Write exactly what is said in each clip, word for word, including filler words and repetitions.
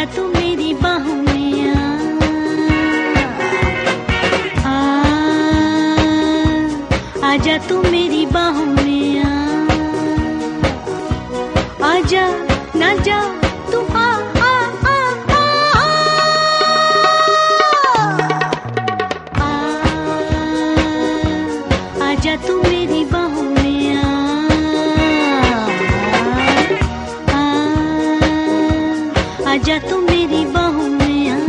आजा तू मेरी बाहों में आ, आ आजा तू मेरी बाहों में आ, आजा ना जा तू आ आ आ आ आ, आजा तू मेरी बाहों में आ, आ आजा तू मेरी बाहों में आ।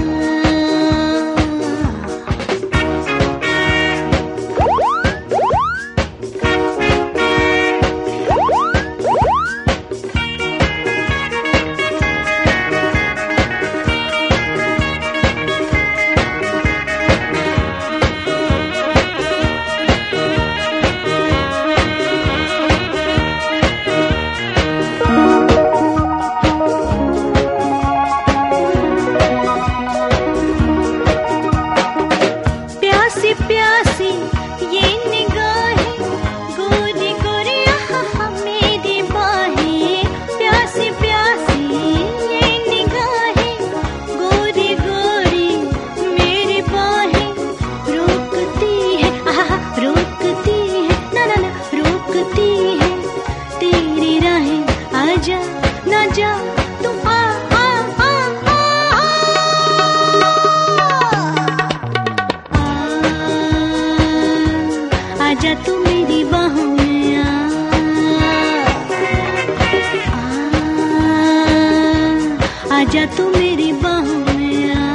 प्यासी ये निगाहें गोरी गोरी आहा मेरी बाहें, प्यासी प्यासी ये निगाहें गोरी गोरी मेरी बाहें, रोकती है आहा रोकती है ना ना ना रोकती है तेरी राहें, आजा ना जा तू आ आ आ आजा तू मेरी बाहों में आ, आ आजा तू मेरी बाहों में आ।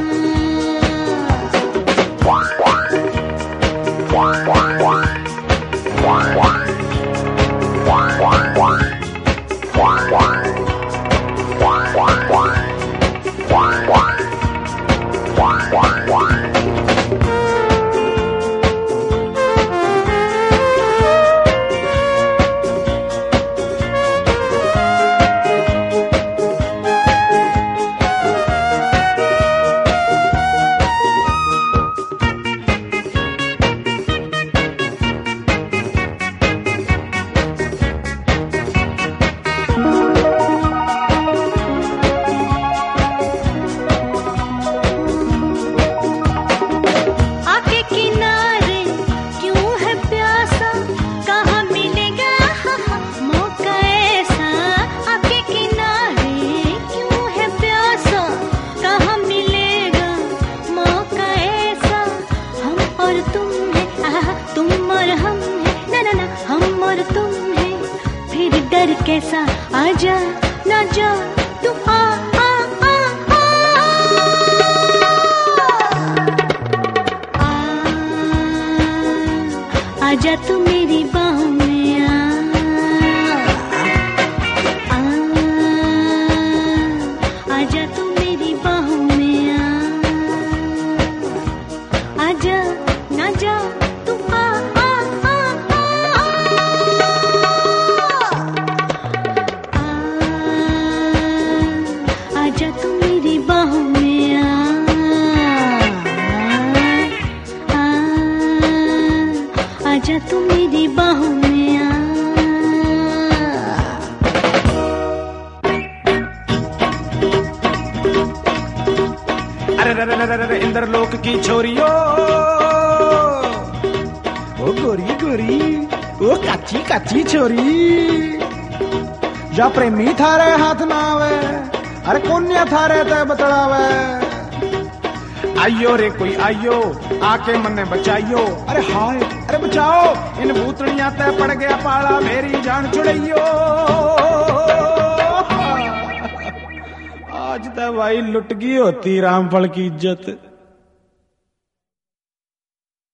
डर कैसा आजा ना जा तू आ आ आ आ, आ आजा तू मेरी बाहों में आ, आ आजा तू मेरी बाहों में आ, आजा ना जा तू आ आ आजा तू मेरी बाहों में आ, आ आजा तू मेरी बाहों में आ। अरे रे रे रे रे इंद्रलोक की छोरियो, ओ गोरी गोरी ओ काची काची छोरी, या प्रेमी थारे हाथ ना आवे, अरे कौन्या थारे ते बतलावे, आइयो रे कोई आइयो आके मन्ने बचाइयो, अरे हाय अरे बचाओ इन भूतड़ियां ते पड़ गया पाला मेरी जान छुड़ैयो। आज तो भाई लुट गई होती रामफल की इज्जत।